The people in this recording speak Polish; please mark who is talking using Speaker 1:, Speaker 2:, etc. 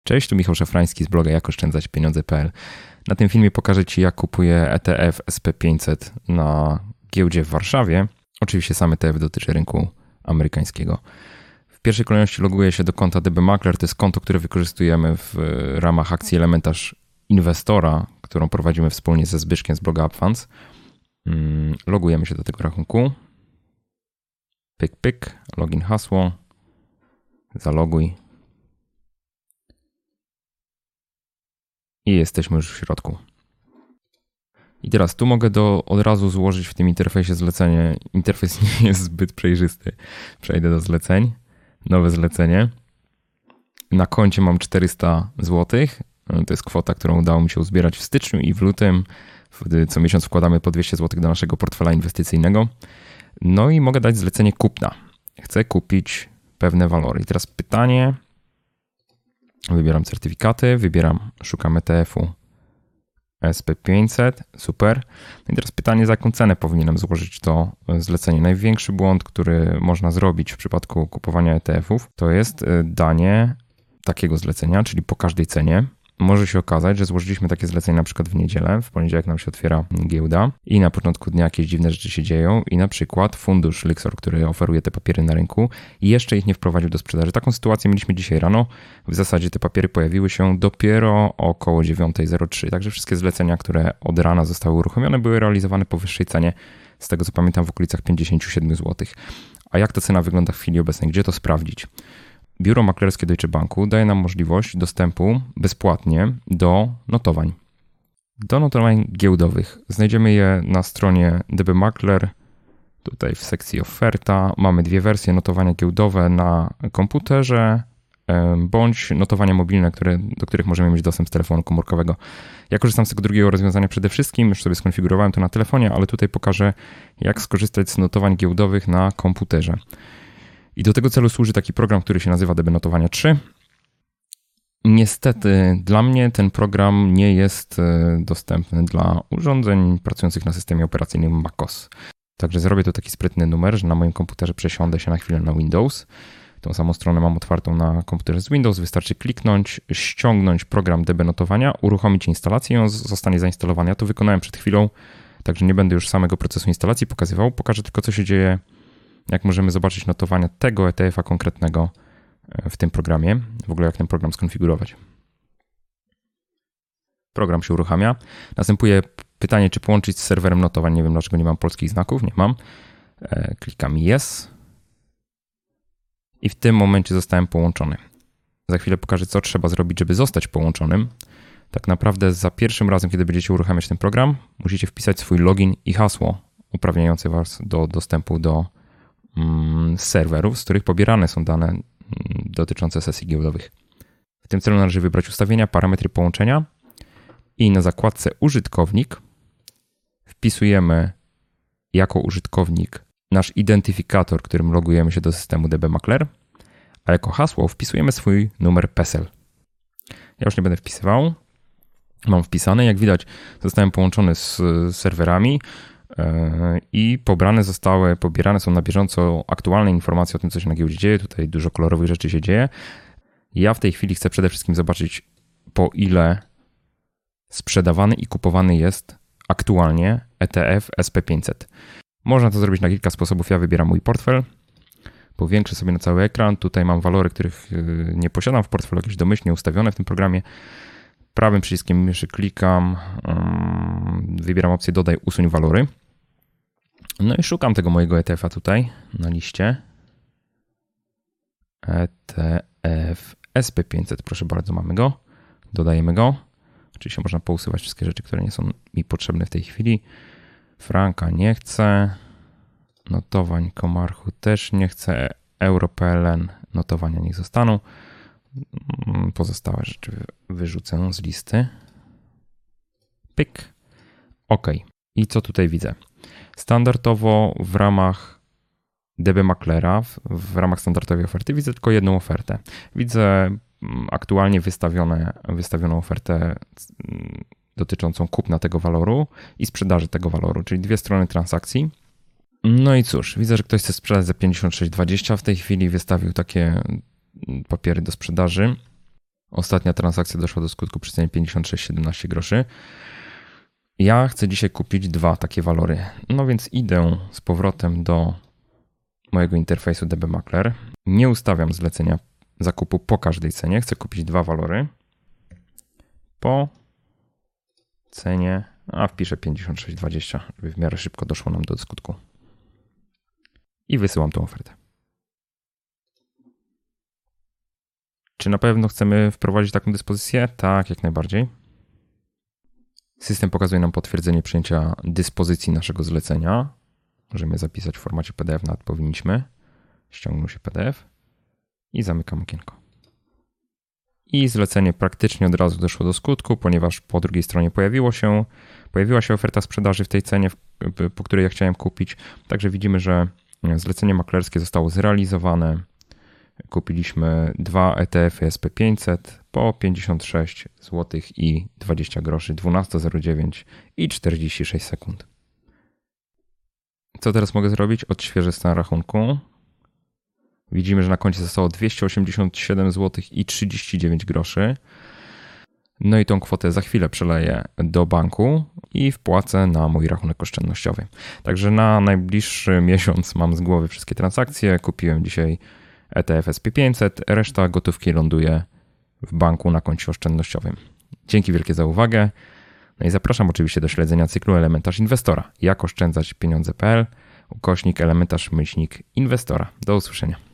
Speaker 1: Cześć, tu Michał Szafrański z bloga jakoszczędzaćpieniądze.pl. Na tym filmie pokażę Ci, jak kupuję ETF SP500 na giełdzie w Warszawie. Oczywiście sam ETF dotyczy rynku amerykańskiego. W pierwszej kolejności loguję się do konta DB Makler. To jest konto, które wykorzystujemy w ramach akcji Elementarz Inwestora, którą prowadzimy wspólnie ze Zbyszkiem z bloga UpFunds. Logujemy się do tego rachunku. Pyk, login, hasło. Zaloguj. I jesteśmy już w środku. I teraz tu mogę od razu złożyć w tym interfejsie zlecenie. Interfejs nie jest zbyt przejrzysty. Przejdę do zleceń. Nowe zlecenie. Na koncie mam 400 zł. To jest kwota, którą udało mi się uzbierać w styczniu i w lutym. Co miesiąc wkładamy po 200 zł do naszego portfela inwestycyjnego. No i mogę dać zlecenie kupna. Chcę kupić pewne walory. I teraz pytanie. Wybieram certyfikaty, szukam ETF-u SP500, super. I teraz pytanie, za jaką cenę powinienem złożyć to zlecenie. Największy błąd, który można zrobić w przypadku kupowania ETF-ów, to jest danie takiego zlecenia, czyli po każdej cenie. Może się okazać, że złożyliśmy takie zlecenie na przykład w niedzielę, w poniedziałek nam się otwiera giełda i na początku dnia jakieś dziwne rzeczy się dzieją i na przykład fundusz Lyxor, który oferuje te papiery na rynku, jeszcze ich nie wprowadził do sprzedaży. Taką sytuację mieliśmy dzisiaj rano. W zasadzie te papiery pojawiły się dopiero około 9:03. Także wszystkie zlecenia, które od rana zostały uruchomione, były realizowane po wyższej cenie, z tego co pamiętam w okolicach 57 zł. A jak ta cena wygląda w chwili obecnej? Gdzie to sprawdzić? Biuro maklerskie Deutsche Banku daje nam możliwość dostępu bezpłatnie do notowań. Do notowań giełdowych. Znajdziemy je na stronie DB Makler. Tutaj w sekcji oferta mamy dwie wersje: notowania giełdowe na komputerze bądź notowania mobilne, do których możemy mieć dostęp z telefonu komórkowego. Ja korzystam z tego drugiego rozwiązania przede wszystkim, już sobie skonfigurowałem to na telefonie, ale tutaj pokażę, jak skorzystać z notowań giełdowych na komputerze. I do tego celu służy taki program, który się nazywa DB Notowania 3. Niestety dla mnie ten program nie jest dostępny dla urządzeń pracujących na systemie operacyjnym macOS. Także zrobię tu taki sprytny numer, że na moim komputerze przesiądę się na chwilę na Windows. Tą samą stronę mam otwartą na komputerze z Windows. Wystarczy kliknąć, ściągnąć program DB Notowania, uruchomić instalację i on zostanie zainstalowany. Ja to wykonałem przed chwilą, także nie będę już samego procesu instalacji pokazywał. Pokażę tylko, co się dzieje, jak możemy zobaczyć notowania tego ETF-a konkretnego w tym programie. W ogóle jak ten program skonfigurować. Program się uruchamia. Następuje pytanie, czy połączyć z serwerem notowań. Nie wiem, dlaczego nie mam polskich znaków. Nie mam. Klikam Yes. I w tym momencie zostałem połączony. Za chwilę pokażę, co trzeba zrobić, żeby zostać połączonym. Tak naprawdę za pierwszym razem, kiedy będziecie uruchamiać ten program, musicie wpisać swój login i hasło uprawniające Was do dostępu do serwerów, z których pobierane są dane dotyczące sesji giełdowych. W tym celu należy wybrać ustawienia, parametry połączenia i na zakładce użytkownik wpisujemy jako użytkownik nasz identyfikator, którym logujemy się do systemu DB Makler, a jako hasło wpisujemy swój numer PESEL. Ja już nie będę wpisywał. Mam wpisane. Jak widać, zostałem połączony z serwerami i pobierane są na bieżąco aktualne informacje o tym, co się na giełdzie dzieje. Tutaj dużo kolorowych rzeczy się dzieje. Ja w tej chwili chcę przede wszystkim zobaczyć, po ile sprzedawany i kupowany jest aktualnie ETF SP500. Można to zrobić na kilka sposobów. Ja wybieram mój portfel. Powiększę sobie na cały ekran. Tutaj mam walory, których nie posiadam w portfelu, jakieś domyślnie ustawione w tym programie. Prawym przyciskiem myszy klikam, wybieram opcję dodaj, usuń walory. No i szukam tego mojego ETF-a tutaj na liście. ETF SP500, proszę bardzo, mamy go. Dodajemy go. Oczywiście można pousuwać wszystkie rzeczy, które nie są mi potrzebne w tej chwili. Franka nie chcę. Notowań Komarchu też nie chcę. Euro.PLN notowania niech zostaną. Pozostałe rzeczy wyrzucę z listy. Pyk. OK. I co tutaj widzę? Standardowo w ramach DB Maklera, w ramach standardowej oferty widzę tylko jedną ofertę. Widzę aktualnie wystawioną ofertę dotyczącą kupna tego waloru i sprzedaży tego waloru, czyli dwie strony transakcji. No i cóż, widzę, że ktoś chce sprzedać za 56,20. W tej chwili wystawił takie papiery do sprzedaży. Ostatnia transakcja doszła do skutku przy cenie 56,17 groszy. Ja chcę dzisiaj kupić 2 takie walory. No więc idę z powrotem do mojego interfejsu DB Makler. Nie ustawiam zlecenia zakupu po każdej cenie. Chcę kupić 2 walory po cenie, wpiszę 56,20, żeby w miarę szybko doszło nam do skutku. I wysyłam tą ofertę. Czy na pewno chcemy wprowadzić taką dyspozycję? Tak, jak najbardziej. System pokazuje nam potwierdzenie przyjęcia dyspozycji naszego zlecenia. Możemy zapisać w formacie PDF, nawet powinniśmy. Ściągnął się PDF i zamykam okienko. I zlecenie praktycznie od razu doszło do skutku, ponieważ po drugiej stronie pojawiła się oferta sprzedaży w tej cenie, po której ja chciałem kupić. Także widzimy, że zlecenie maklerskie zostało zrealizowane. Kupiliśmy 2 ETF-y SP500 po 56 zł i 20 groszy, 12,09 i 46 sekund. Co teraz mogę zrobić? Odświeżę stan rachunku. Widzimy, że na koncie zostało 287 zł i 39 groszy. No i tą kwotę za chwilę przeleję do banku i wpłacę na mój rachunek oszczędnościowy. Także na najbliższy miesiąc mam z głowy wszystkie transakcje. Kupiłem dzisiaj ETF SP500, reszta gotówki ląduje w banku na koncie oszczędnościowym. Dzięki wielkie za uwagę. No i zapraszam oczywiście do śledzenia cyklu Elementarz Inwestora. Jak oszczędzać pieniądze.pl /elementarz-inwestora. Do usłyszenia.